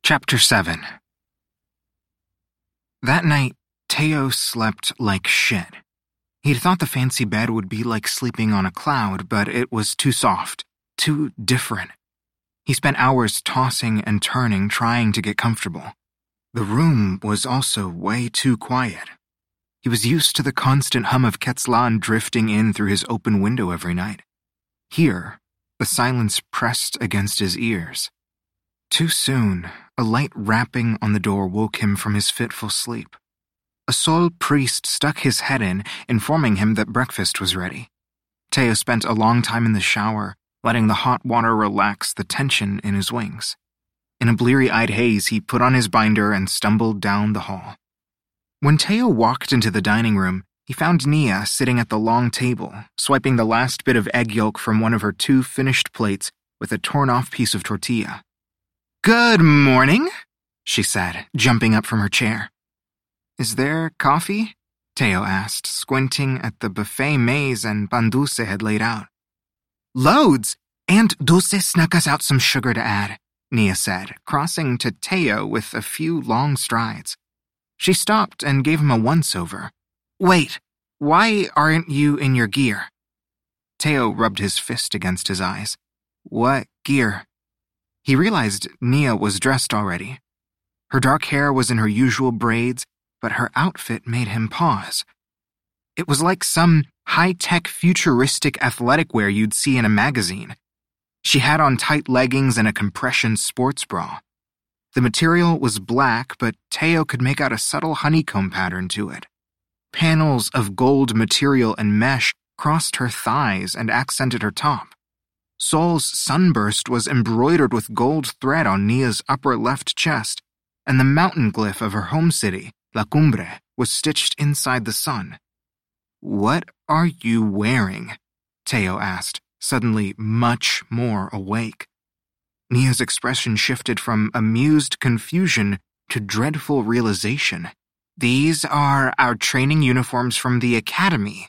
Chapter 7. That night, Teo slept like shit. He'd thought the fancy bed would be like sleeping on a cloud, but it was too soft, too different. He spent hours tossing and turning, trying to get comfortable. The room was also way too quiet. He was used to the constant hum of Quetzalán drifting in through his open window every night. Here, the silence pressed against his ears. Too soon, a light rapping on the door woke him from his fitful sleep. A Sol priest stuck his head in, informing him that breakfast was ready. Teo spent a long time in the shower, letting the hot water relax the tension in his wings. In a bleary-eyed haze, he put on his binder and stumbled down the hall. When Teo walked into the dining room, he found Nia sitting at the long table, swiping the last bit of egg yolk from one of her 2 finished plates with a torn-off piece of tortilla. "Good morning," she said, jumping up from her chair. "Is there coffee?" Teo asked, squinting at the buffet maize and pan dulce had laid out. "Loads, and Dulce snuck us out some sugar to add," Nia said, crossing to Teo with a few long strides. She stopped and gave him a once-over. "Wait, why aren't you in your gear?" Teo rubbed his fist against his eyes. "What gear?" He realized Nia was dressed already. Her dark hair was in her usual braids, but her outfit made him pause. It was like some high-tech futuristic athletic wear you'd see in a magazine. She had on tight leggings and a compression sports bra. The material was black, but Teo could make out a subtle honeycomb pattern to it. Panels of gold material and mesh crossed her thighs and accented her top. Sol's sunburst was embroidered with gold thread on Nia's upper left chest, and the mountain glyph of her home city, La Cumbre, was stitched inside the sun. "What are you wearing?" Teo asked, suddenly much more awake. Nia's expression shifted from amused confusion to dreadful realization. "These are our training uniforms from the academy."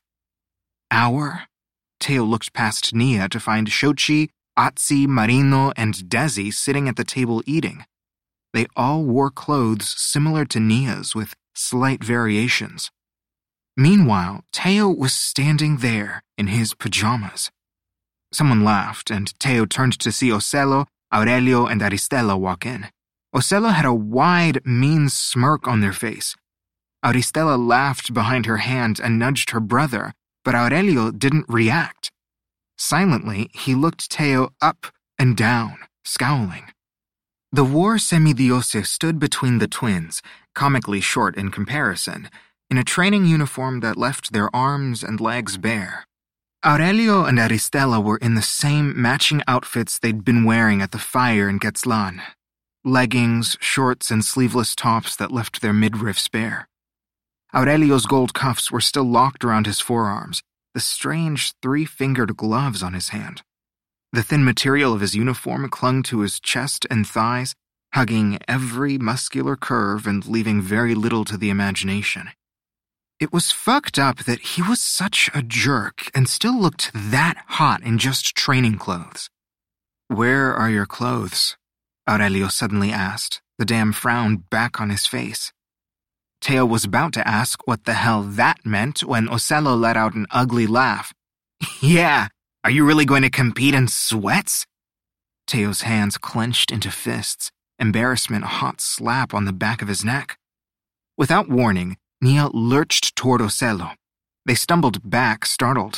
"Our?" Teo looked past Nia to find Xochi, Atsi, Marino, and Desi sitting at the table eating. They all wore clothes similar to Nia's with slight variations. Meanwhile, Teo was standing there in his pajamas. Someone laughed, and Teo turned to see Ocello, Aurelio, and Aristela walk in. Ocello had a wide, mean smirk on their face. Aristela laughed behind her hand and nudged her brother, but Aurelio didn't react. Silently, he looked Teo up and down, scowling. The war semidiose stood between the twins, comically short in comparison, in a training uniform that left their arms and legs bare. Aurelio and Aristela were in the same matching outfits they'd been wearing at the fire in Quetzalán. Leggings, shorts, and sleeveless tops that left their midriffs bare. Aurelio's gold cuffs were still locked around his forearms, the strange 3-fingered gloves on his hand. The thin material of his uniform clung to his chest and thighs, hugging every muscular curve and leaving very little to the imagination. It was fucked up that he was such a jerk and still looked that hot in just training clothes. "Where are your clothes?" Aurelio suddenly asked, the damn frown back on his face. Teo was about to ask what the hell that meant when Ocello let out an ugly laugh. "Yeah, are you really going to compete in sweats?" Teo's hands clenched into fists, embarrassment a hot slap on the back of his neck. Without warning, Nia lurched toward Ocello. They stumbled back, startled.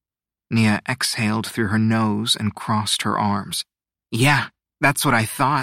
Nia exhaled through her nose and crossed her arms. "Yeah, that's what I thought."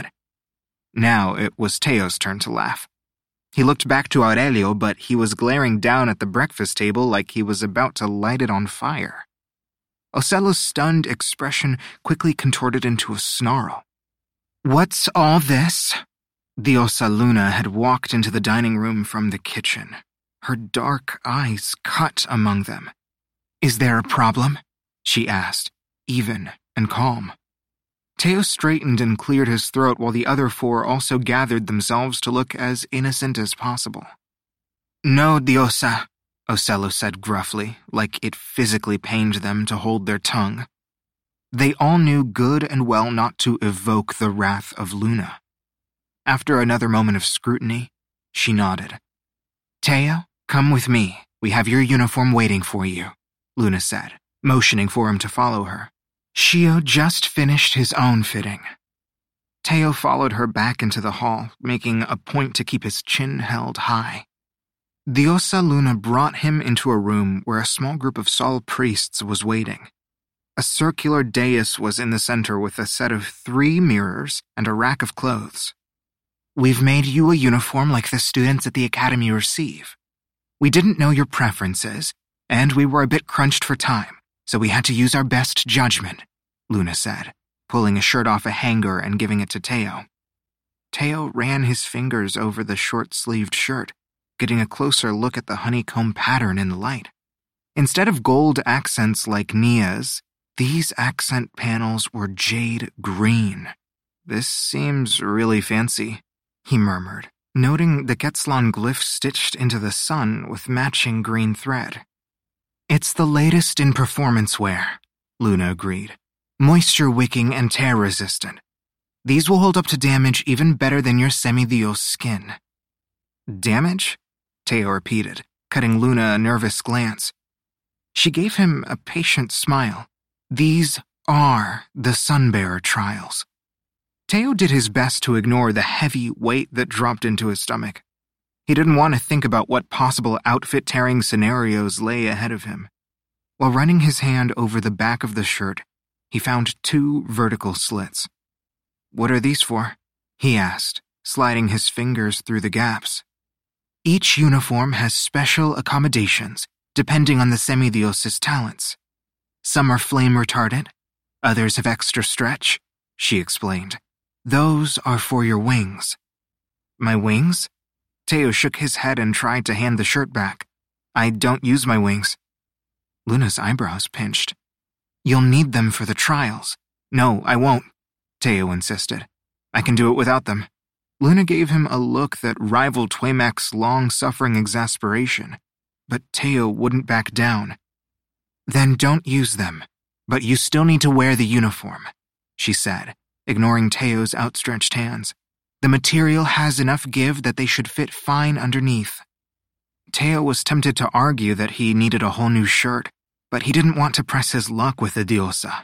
Now it was Teo's turn to laugh. He looked back to Aurelio, but he was glaring down at the breakfast table like he was about to light it on fire. Ocello's stunned expression quickly contorted into a snarl. "What's all this?" Diosa Luna had walked into the dining room from the kitchen, her dark eyes cut among them. "Is there a problem?" she asked, even and calm. Teo straightened and cleared his throat while the other 4 also gathered themselves to look as innocent as possible. "No, Diosa," Ocello said gruffly, like it physically pained them to hold their tongue. They all knew good and well not to evoke the wrath of Luna. After another moment of scrutiny, she nodded. Teo, come with me. We have your uniform waiting for you, Luna said, motioning for him to follow her. Shio just finished his own fitting. Teo followed her back into the hall, making a point to keep his chin held high. Diosa Luna brought him into a room where a small group of Sol priests was waiting. A circular dais was in the center with a set of 3 mirrors and a rack of clothes. We've made you a uniform like the students at the academy receive. We didn't know your preferences, and we were a bit crunched for time, so we had to use our best judgment, Luna said, pulling a shirt off a hanger and giving it to Teo. Teo ran his fingers over the short-sleeved shirt, getting a closer look at the honeycomb pattern in the light. Instead of gold accents like Nia's, these accent panels were jade green. This seems really fancy, he murmured, noting the Quetzalon glyph stitched into the sun with matching green thread. It's the latest in performance wear, Luna agreed. Moisture-wicking and tear-resistant. These will hold up to damage even better than your semi-Dios skin. Damage? Teo repeated, cutting Luna a nervous glance. She gave him a patient smile. These are the Sunbearer trials. Teo did his best to ignore the heavy weight that dropped into his stomach. He didn't want to think about what possible outfit-tearing scenarios lay ahead of him. While running his hand over the back of the shirt, he found 2 vertical slits. What are these for? He asked, sliding his fingers through the gaps. Each uniform has special accommodations, depending on the semidios's talents. Some are flame retardant, others have extra stretch, she explained. Those are for your wings. My wings? Teo shook his head and tried to hand the shirt back. I don't use my wings. Luna's eyebrows pinched. You'll need them for the trials. No, I won't, Teo insisted. I can do it without them. Luna gave him a look that rivaled Twamak's long-suffering exasperation, but Teo wouldn't back down. Then don't use them, but you still need to wear the uniform, she said, ignoring Teo's outstretched hands. The material has enough give that they should fit fine underneath. Teo was tempted to argue that he needed a whole new shirt, but he didn't want to press his luck with the diosa.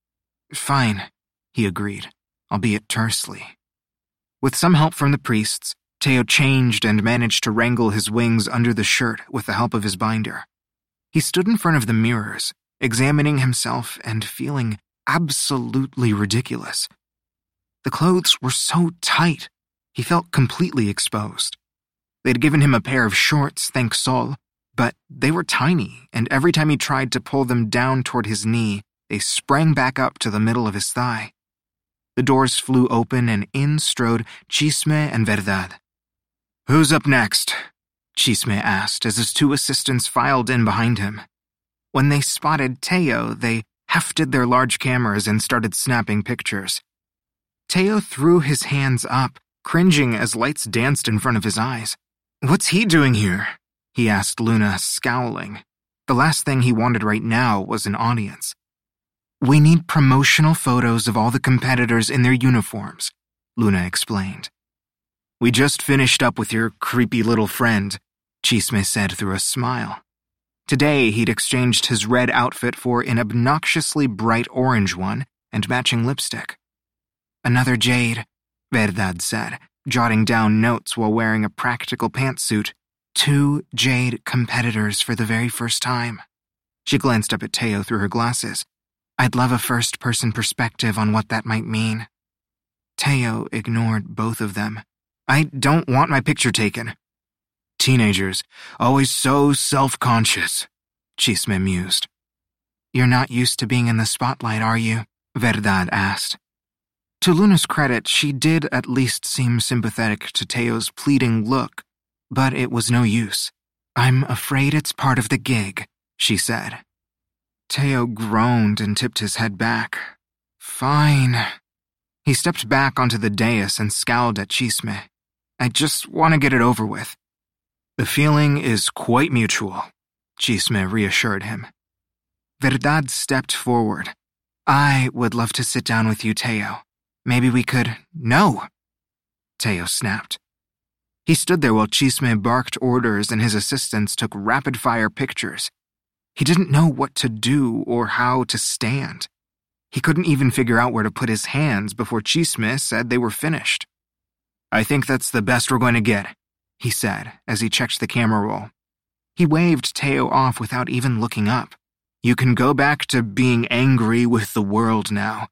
Fine, he agreed, albeit tersely. With some help from the priests, Teo changed and managed to wrangle his wings under the shirt with the help of his binder. He stood in front of the mirrors, examining himself and feeling absolutely ridiculous. The clothes were so tight, he felt completely exposed. They'd given him a pair of shorts, thank Sol, but they were tiny, and every time he tried to pull them down toward his knee, they sprang back up to the middle of his thigh. The doors flew open and in strode Chisme and Verdad. Who's up next? Chisme asked as his 2 assistants filed in behind him. When they spotted Teo, they hefted their large cameras and started snapping pictures. Teo threw his hands up, cringing as lights danced in front of his eyes. What's he doing here? He asked Luna, scowling. The last thing he wanted right now was an audience. We need promotional photos of all the competitors in their uniforms, Luna explained. We just finished up with your creepy little friend, Chisme said through a smile. Today, he'd exchanged his red outfit for an obnoxiously bright orange one and matching lipstick. Another jade, Verdad said, jotting down notes while wearing a practical pantsuit. 2 jade competitors for the very first time. She glanced up at Teo through her glasses. I'd love a first-person perspective on what that might mean. Teo ignored both of them. I don't want my picture taken. Teenagers, always so self-conscious, Chisme mused. You're not used to being in the spotlight, are you? Verdad asked. To Luna's credit, she did at least seem sympathetic to Teo's pleading look, but it was no use. I'm afraid it's part of the gig, she said. Teo groaned and tipped his head back. Fine. He stepped back onto the dais and scowled at Chisme. I just want to get it over with. The feeling is quite mutual, Chisme reassured him. Verdad stepped forward. I would love to sit down with you, Teo. Maybe we could... No! Teo snapped. He stood there while Chisme barked orders and his assistants took rapid-fire pictures. He didn't know what to do or how to stand. He couldn't even figure out where to put his hands before Chisme said they were finished. "I think that's the best we're going to get," he said as he checked the camera roll. He waved Teo off without even looking up. "You can go back to being angry with the world now."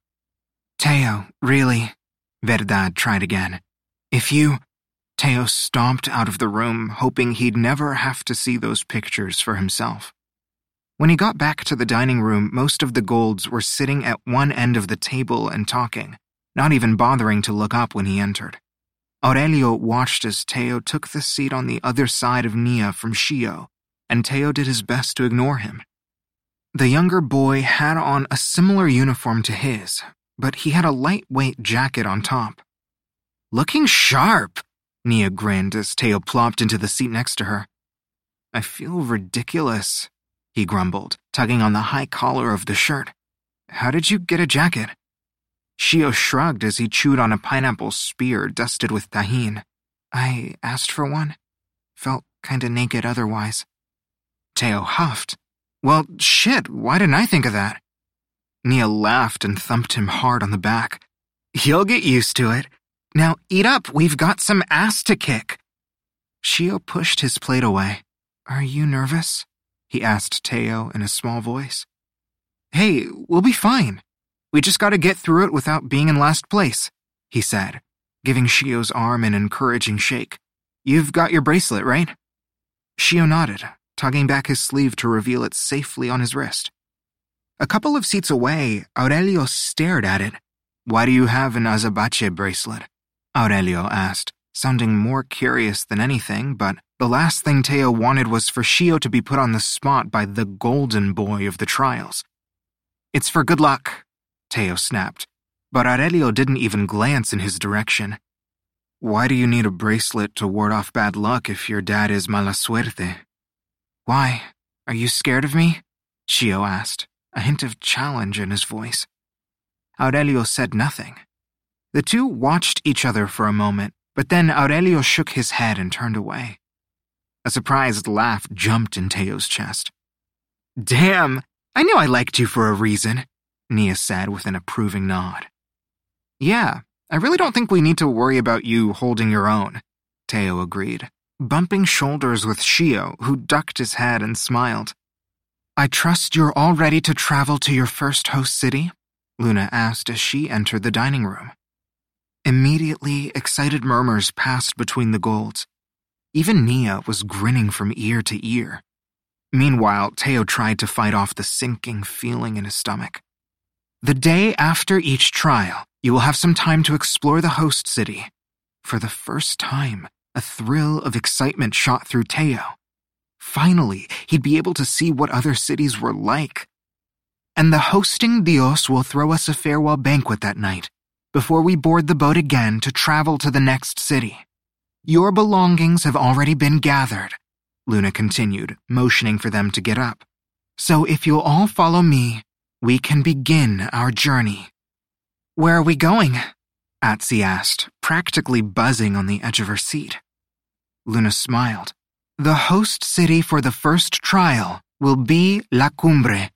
"Teo, really?" Verdad tried again. "If you—" Teo stomped out of the room, hoping he'd never have to see those pictures for himself. When he got back to the dining room, most of the Golds were sitting at one end of the table and talking, not even bothering to look up when he entered. Aurelio watched as Teo took the seat on the other side of Nia from Shio, and Teo did his best to ignore him. The younger boy had on a similar uniform to his, but he had a lightweight jacket on top. "Looking sharp," Nia grinned as Teo plopped into the seat next to her. "I feel ridiculous," he grumbled, tugging on the high collar of the shirt. "How did you get a jacket?" Shio shrugged as he chewed on a pineapple spear dusted with tahini. "I asked for one. Felt kinda naked otherwise." Teo huffed. "Well, shit, why didn't I think of that?" Nia laughed and thumped him hard on the back. "You'll get used to it. Now eat up, we've got some ass to kick." Shio pushed his plate away. "Are you nervous?" he asked Teo in a small voice. "Hey, we'll be fine. We just gotta get through it without being in last place," he said, giving Shio's arm an encouraging shake. "You've got your bracelet, right?" Shio nodded, tugging back his sleeve to reveal it safely on his wrist. A couple of seats away, Aurelio stared at it. "Why do you have an azabache bracelet?" Aurelio asked, sounding more curious than anything, but the last thing Teo wanted was for Shio to be put on the spot by the golden boy of the trials. "It's for good luck," Teo snapped, but Aurelio didn't even glance in his direction. "Why do you need a bracelet to ward off bad luck if your dad is mala suerte?" "Why? Are you scared of me?" Shio asked, a hint of challenge in his voice. Aurelio said nothing. The two watched each other for a moment, but then Aurelio shook his head and turned away. A surprised laugh jumped in Teo's chest. "Damn, I knew I liked you for a reason," Nia said with an approving nod. "Yeah, I really don't think we need to worry about you holding your own," Teo agreed, bumping shoulders with Shio, who ducked his head and smiled. "I trust you're all ready to travel to your first host city?" Luna asked as she entered the dining room. Immediately, excited murmurs passed between the Golds. Even Nia was grinning from ear to ear. Meanwhile, Teo tried to fight off the sinking feeling in his stomach. "The day after each trial, you will have some time to explore the host city." For the first time, a thrill of excitement shot through Teo. Finally, he'd be able to see what other cities were like. "And the hosting Dios will throw us a farewell banquet that night, before we board the boat again to travel to the next city. Your belongings have already been gathered," Luna continued, motioning for them to get up. "So if you'll all follow me, we can begin our journey." "Where are we going?" Atsi asked, practically buzzing on the edge of her seat. Luna smiled. "The host city for the first trial will be La Cumbre."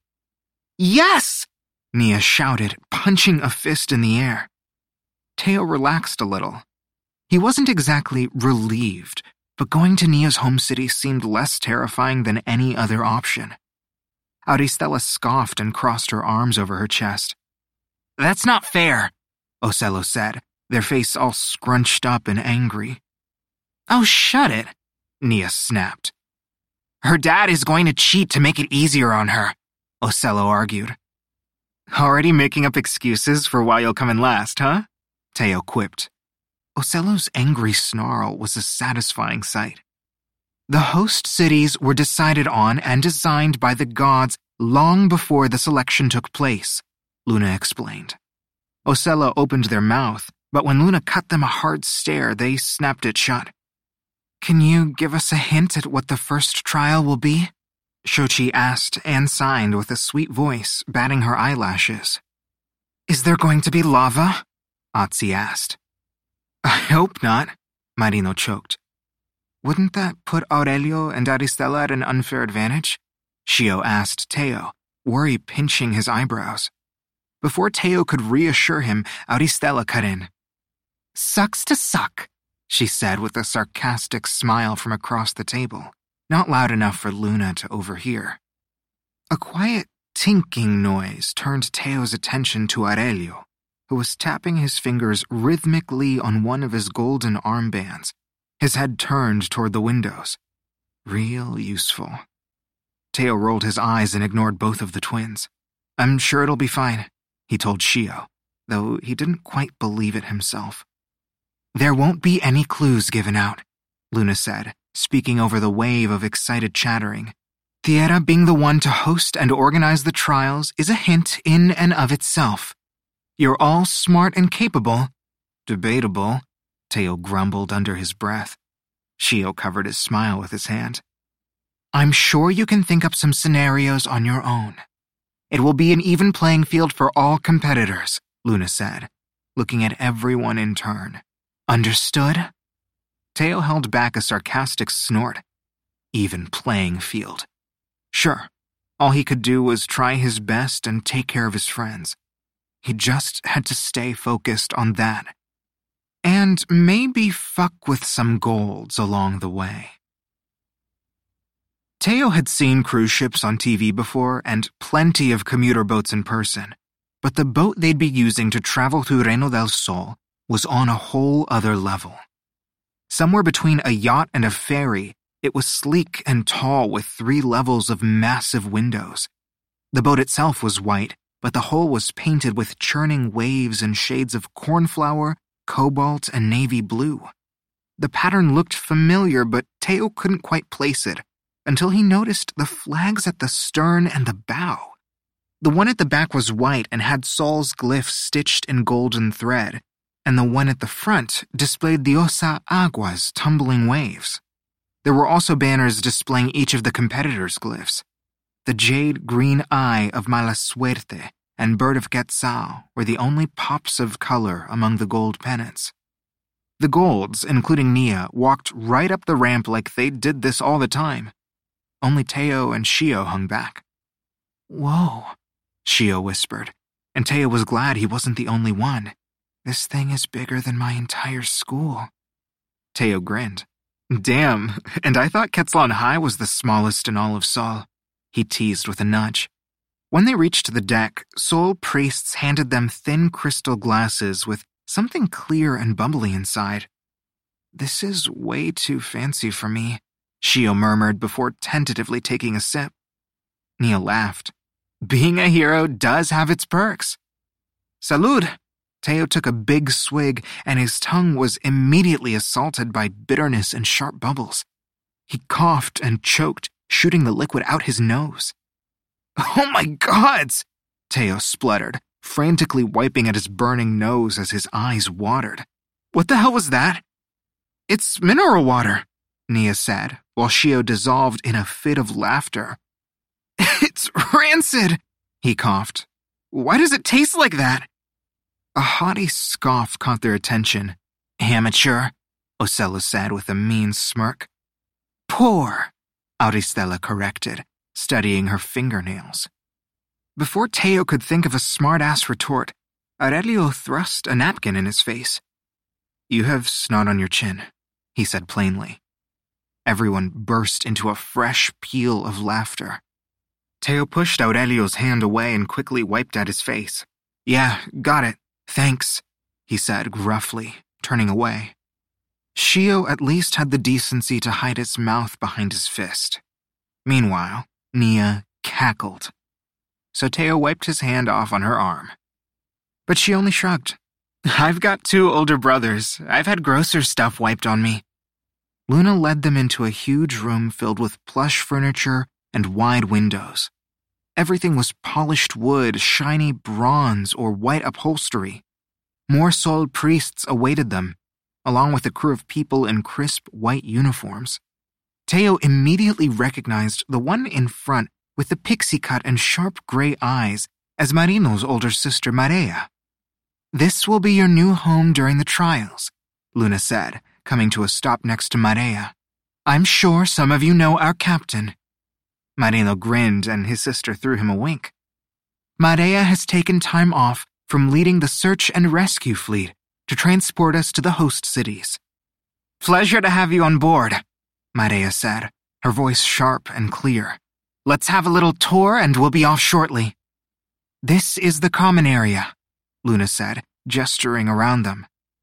"Yes!" Nia shouted, punching a fist in the air. Teo relaxed a little. He wasn't exactly relieved, but going to Nia's home city seemed less terrifying than any other option. Auristela scoffed and crossed her arms over her chest. "That's not fair," Ocello said, their face all scrunched up and angry. "Oh, shut it," Nia snapped. "Her dad is going to cheat to make it easier on her," Ocello argued. "Already making up excuses for why you'll come in last, huh?" Teo quipped. Ocello's angry snarl was a satisfying sight. "The host cities were decided on and designed by the gods long before the selection took place," Luna explained. Ocello opened their mouth, but when Luna cut them a hard stare, they snapped it shut. "Can you give us a hint at what the first trial will be?" Shochi asked and signed with a sweet voice, batting her eyelashes. "Is there going to be lava?" Atsi asked. I hope not, Marino choked. Wouldn't that put Aurelio and Aristella at an unfair advantage? Shio asked Teo, worry pinching his eyebrows. Before Teo could reassure him, Aristella cut in. Sucks to suck, she said with a sarcastic smile from across the table, not loud enough for Luna to overhear. A quiet tinking noise turned Teo's attention to Aurelio, who was tapping his fingers rhythmically on one of his golden armbands, his head turned toward the windows. Real useful. Teo rolled his eyes and ignored both of the twins. I'm sure it'll be fine, he told Shio, though he didn't quite believe it himself. There won't be any clues given out, Luna said, speaking over the wave of excited chattering. Tierra being the one to host and organize the trials is a hint in and of itself. You're all smart and capable. Debatable, Teo grumbled under his breath. Shio covered his smile with his hand. I'm sure you can think up some scenarios on your own. It will be an even playing field for all competitors, Luna said, looking at everyone in turn. Understood? Teo held back a sarcastic snort. Even playing field. Sure, all he could do was try his best and take care of his friends. He just had to stay focused on that. And maybe fuck with some golds along the way. Teo had seen cruise ships on TV before and plenty of commuter boats in person, but the boat they'd be using to travel through Reino del Sol was on a whole other level. Somewhere between a yacht and a ferry, it was sleek and tall with 3 levels of massive windows. The boat itself was white, but the hull was painted with churning waves in shades of cornflower, cobalt, and navy blue. The pattern looked familiar, but Teo couldn't quite place it until he noticed the flags at the stern and the bow. The one at the back was white and had Sol's glyphs stitched in golden thread, and the one at the front displayed Diosa Agua's tumbling waves. There were also banners displaying each of the competitors' glyphs. The jade green eye of Mala Suerte and bird of Quetzal were the only pops of color among the gold pennants. The golds, including Nia, walked right up the ramp like they did this all the time. Only Teo and Shio hung back. Whoa, Shio whispered, and Teo was glad he wasn't the only one. This thing is bigger than my entire school. Teo grinned. Damn, and I thought Quetzalon High was the smallest in all of Sol, he teased with a nudge. When they reached the deck, Sol priests handed them thin crystal glasses with something clear and bubbly inside. This is way too fancy for me, Shio murmured before tentatively taking a sip. Nia laughed. Being a hero does have its perks. Salud! Teo took a big swig, and his tongue was immediately assaulted by bitterness and sharp bubbles. He coughed and choked, shooting the liquid out his nose. Oh my gods! Teo spluttered, frantically wiping at his burning nose as his eyes watered. What the hell was that? It's mineral water, Nia said, while Shio dissolved in a fit of laughter. It's rancid, he coughed. Why does it taste like that? A haughty scoff caught their attention. Amateur, Ocella said with a mean smirk. Poor, Auristella corrected, studying her fingernails. Before Teo could think of a smart-ass retort, Aurelio thrust a napkin in his face. You have snot on your chin, he said plainly. Everyone burst into a fresh peal of laughter. Teo pushed Aurelio's hand away and quickly wiped at his face. Yeah, got it. Thanks, he said gruffly, turning away. Shio at least had the decency to hide his mouth behind his fist. Meanwhile, Nia cackled. So Teo wiped his hand off on her arm. But she only shrugged. I've got 2 older brothers. I've had grosser stuff wiped on me. Luna led them into a huge room filled with plush furniture and wide windows. Everything was polished wood, shiny bronze, or white upholstery. More Sol priests awaited them, along with a crew of people in crisp white uniforms. Teo immediately recognized the one in front with the pixie cut and sharp gray eyes as Marino's older sister Marea. This will be your new home during the trials, Luna said, coming to a stop next to Marea. I'm sure some of you know our captain. Marino grinned and his sister threw him a wink. Marea has taken time off from leading the search and rescue fleet to transport us to the host cities. Pleasure to have you on board, Marea said, her voice sharp and clear. Let's have a little tour and we'll be off shortly. This is the common area, Luna said, gesturing around them.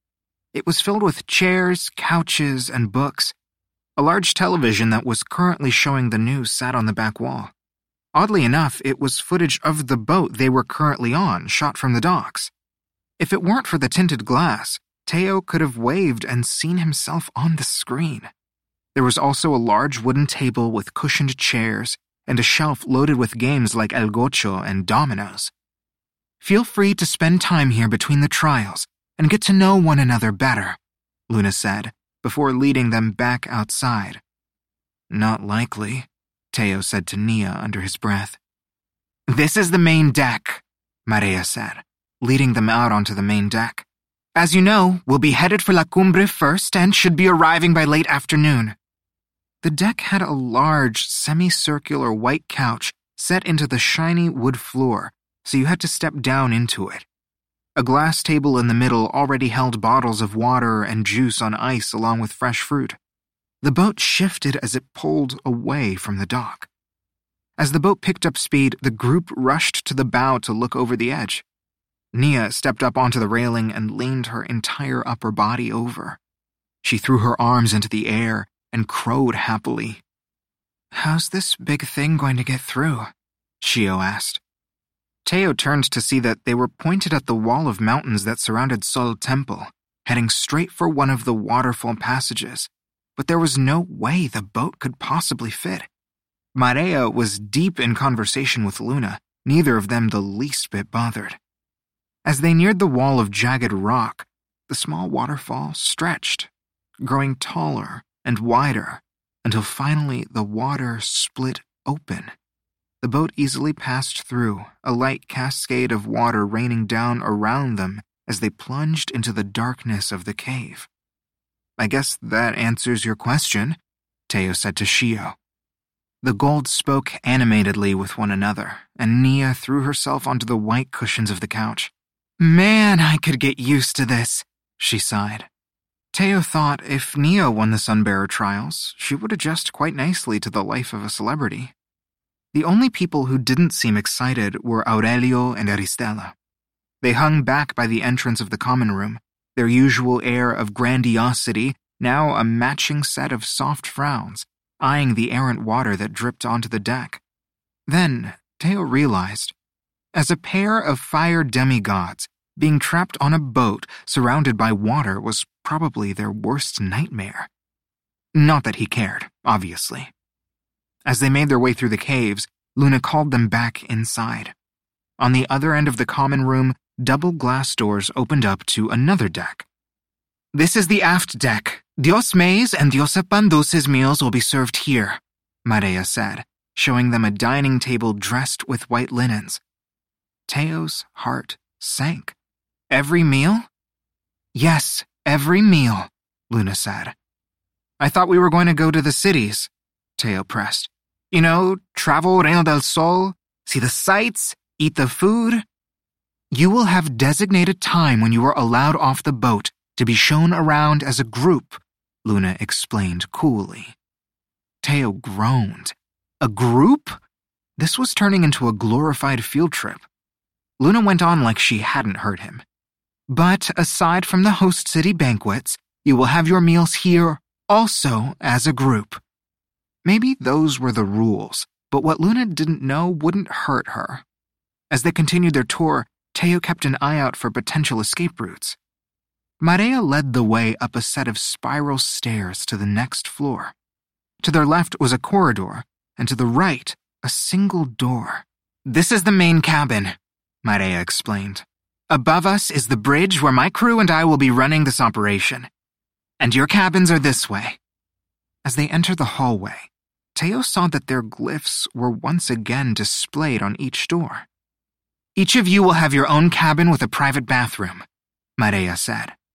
It was filled with chairs, couches, and books. A large television that was currently showing the news sat on the back wall. Oddly enough, it was footage of the boat they were currently on, shot from the docks. If it weren't for the tinted glass, Teo could have waved and seen himself on the screen. There was also a large wooden table with cushioned chairs and a shelf loaded with games like El Gocho and dominoes. Feel free to spend time here between the trials and get to know one another better, Luna said, before leading them back outside. Not likely, Teo said to Nia under his breath. This is the main deck, Marea said, leading them out onto the main deck. As you know, we'll be headed for La Cumbre first and should be arriving by late afternoon. The deck had a large, semicircular white couch set into the shiny wood floor, so you had to step down into it. A glass table in the middle already held bottles of water and juice on ice along with fresh fruit. The boat shifted as it pulled away from the dock. As the boat picked up speed, the group rushed to the bow to look over the edge. Nia stepped up onto the railing and leaned her entire upper body over. She threw her arms into the air and crowed happily. How's this big thing going to get through? Shio asked. Teo turned to see that they were pointed at the wall of mountains that surrounded Sol Temple, heading straight for one of the waterfall passages, but there was no way the boat could possibly fit. Marea was deep in conversation with Luna, neither of them the least bit bothered. As they neared the wall of jagged rock, the small waterfall stretched, growing taller and wider, until finally the water split open. The boat easily passed through, a light cascade of water raining down around them as they plunged into the darkness of the cave. I guess that answers your question, Teo said to Shio. The gold spoke animatedly with one another, and Nia threw herself onto the white cushions of the couch. Man, I could get used to this, she sighed. Teo thought if Nia won the Sunbearer trials, she would adjust quite nicely to the life of a celebrity. The only people who didn't seem excited were Aurelio and Aristela. They hung back by the entrance of the common room, their usual air of grandiosity now a matching set of soft frowns, eyeing the errant water that dripped onto the deck. Then, Teo realized, as a pair of fire demigods, being trapped on a boat surrounded by water was probably their worst nightmare. Not that he cared, obviously. As they made their way through the caves, Luna called them back inside. On the other end of the common room, double glass doors opened up to another deck. This is the aft deck. Dios Mays and Diosa Pandus's meals will be served here, Marea said, showing them a dining table dressed with white linens. Teo's heart sank. Every meal? Yes, every meal, Luna said. I thought we were going to go to the cities, Teo pressed. You know, travel Reino del Sol, see the sights, eat the food. You will have designated time when you are allowed off the boat to be shown around as a group, Luna explained coolly. Teo groaned. A group? This was turning into a glorified field trip. Luna went on like she hadn't heard him. But aside from the host city banquets, you will have your meals here also as a group. Maybe those were the rules, but what Luna didn't know wouldn't hurt her. As they continued their tour, Teo kept an eye out for potential escape routes. Marea led the way up a set of spiral stairs to the next floor. To their left was a corridor, and to the right, a single door. This is the main cabin, Marea explained. Above us is the bridge where my crew and I will be running this operation. And your cabins are this way. As they entered the hallway, Teo saw that their glyphs were once again displayed on each door. Each of you will have your own cabin with a private bathroom, Marea said.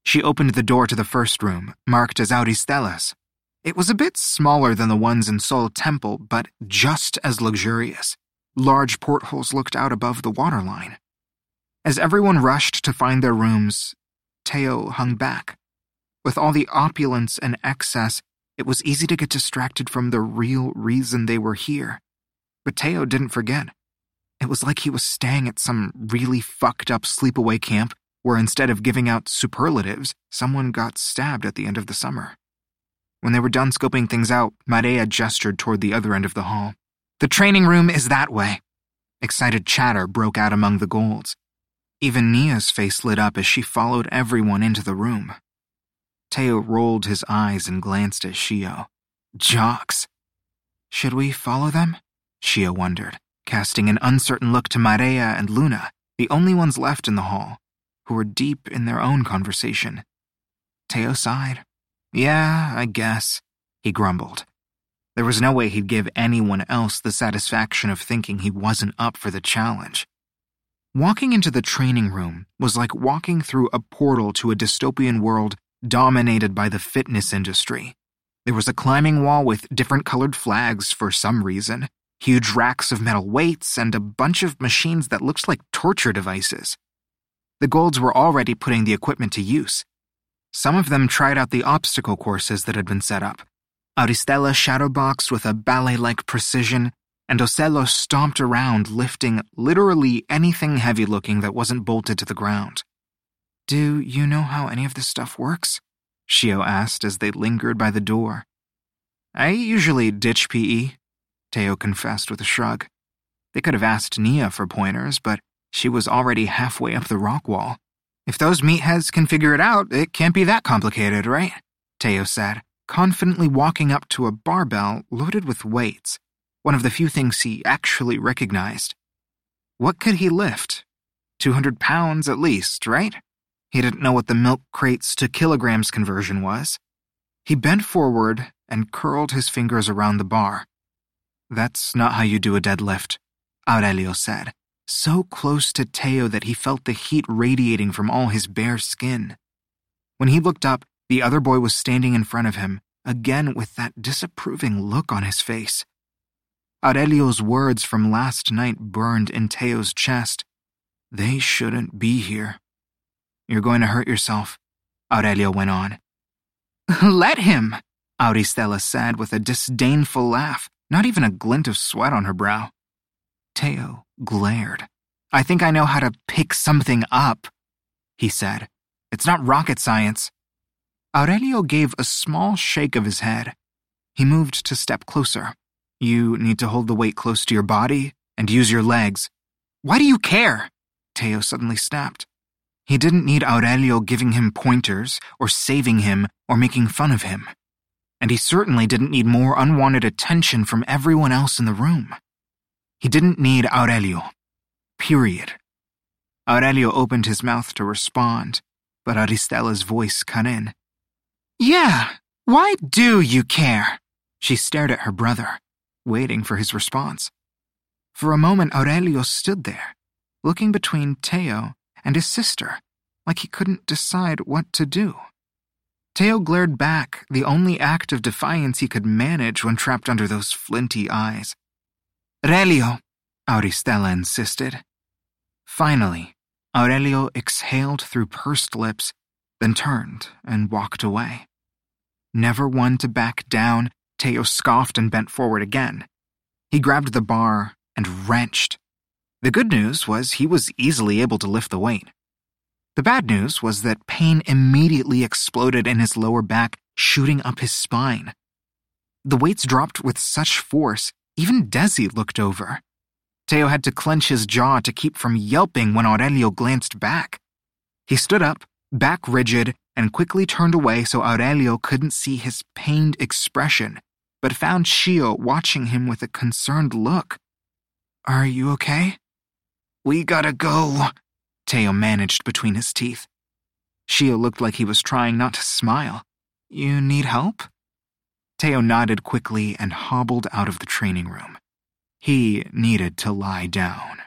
She opened the door to the first room, marked as Auristella's. It was a bit smaller than the ones in Sol Temple, but just as luxurious. Large portholes looked out above the waterline. As everyone rushed to find their rooms, Teo hung back. With all the opulence and excess, it was easy to get distracted from the real reason they were here. But Teo didn't forget. It was like he was staying at some really fucked up sleepaway camp where instead of giving out superlatives, someone got stabbed at the end of the summer. When they were done scoping things out, Maria gestured toward the other end of the hall. "The training room is that way." Excited chatter broke out among the Golds. Even Nia's face lit up as she followed everyone into the room. Teo rolled his eyes and glanced at Shio. Jocks. Should we follow them? Shio wondered, casting an uncertain look to Maria and Luna, the only ones left in the hall, who were deep in their own conversation. Teo sighed. "Yeah, I guess," he grumbled. There was no way he'd give anyone else the satisfaction of thinking he wasn't up for the challenge. Walking into the training room was like walking through a portal to a dystopian world dominated by the fitness industry. There was a climbing wall with different colored flags for some reason, huge racks of metal weights, and a bunch of machines that looked like torture devices. The Golds were already putting the equipment to use. Some of them tried out the obstacle courses that had been set up. Auristella shadowboxed with a ballet-like precision, and Ocello stomped around lifting literally anything heavy-looking that wasn't bolted to the ground. "Do you know how any of this stuff works?" Shio asked as they lingered by the door. "I usually ditch PE," Teo confessed with a shrug. They could have asked Nia for pointers, but she was already halfway up the rock wall. "If those meatheads can figure it out, it can't be that complicated, right?" Teo said, confidently walking up to a barbell loaded with weights, one of the few things he actually recognized. What could he lift? 200 pounds at least, right? He didn't know what the milk crates to kilograms conversion was. He bent forward and curled his fingers around the bar. "That's not how you do a deadlift," Aurelio said, so close to Teo that he felt the heat radiating from all his bare skin. When he looked up, the other boy was standing in front of him, again with that disapproving look on his face. Aurelio's words from last night burned in Teo's chest. They shouldn't be here. "You're going to hurt yourself," Aurelio went on. "Let him," Auristella said with a disdainful laugh, not even a glint of sweat on her brow. Teo glared. "I think I know how to pick something up," he said. "It's not rocket science." Aurelio gave a small shake of his head. He moved to step closer. "You need to hold the weight close to your body and use your legs." "Why do you care?" Teo suddenly snapped. He didn't need Aurelio giving him pointers or saving him or making fun of him. And he certainly didn't need more unwanted attention from everyone else in the room. He didn't need Aurelio. Period. Aurelio opened his mouth to respond, but Auristella's voice cut in. "Yeah, why do you care?" She stared at her brother, waiting for his response. For a moment, Aurelio stood there, looking between Teo and his sister, like he couldn't decide what to do. Teo glared back, the only act of defiance he could manage when trapped under those flinty eyes. "Aurelio," Auristella insisted. Finally, Aurelio exhaled through pursed lips, then turned and walked away. Never one to back down, Teo scoffed and bent forward again. He grabbed the bar and wrenched. The good news was he was easily able to lift the weight. The bad news was that pain immediately exploded in his lower back, shooting up his spine. The weights dropped with such force, even Desi looked over. Teo had to clench his jaw to keep from yelping when Aurelio glanced back. He stood up, back rigid, and quickly turned away so Aurelio couldn't see his pained expression, but found Shio watching him with a concerned look. "Are you okay?" "We gotta go," Teo managed between his teeth. Shio looked like he was trying not to smile. "You need help?" Teo nodded quickly and hobbled out of the training room. He needed to lie down.